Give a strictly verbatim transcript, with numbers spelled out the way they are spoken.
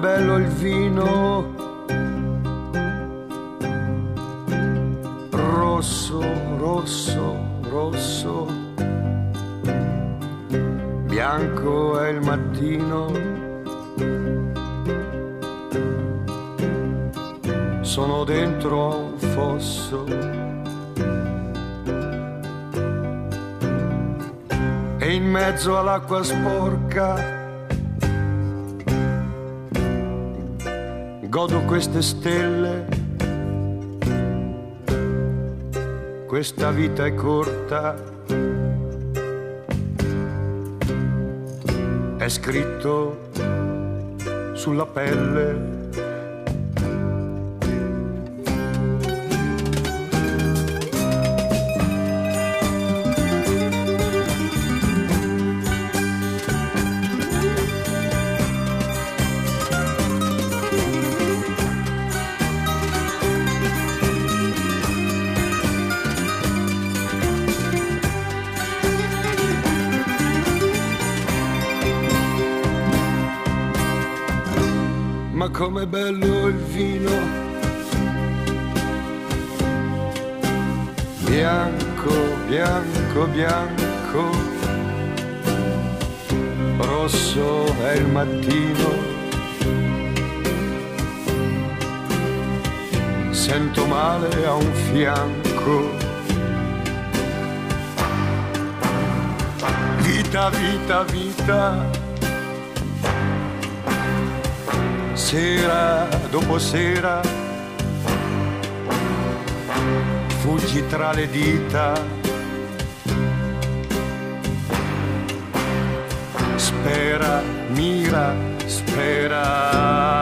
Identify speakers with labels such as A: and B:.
A: bello il vino, rosso, rosso, rosso, bianco è il mattino, sono dentro a un fosso e in mezzo all'acqua sporca godo queste stelle, questa vita è corta, è scritto sulla pelle. Ma com'è bello il vino, bianco, bianco, bianco, rosso è il mattino, sento male a un fianco, vita, vita, vita, sera dopo sera, fuggi tra le dita, spera, mira, spera.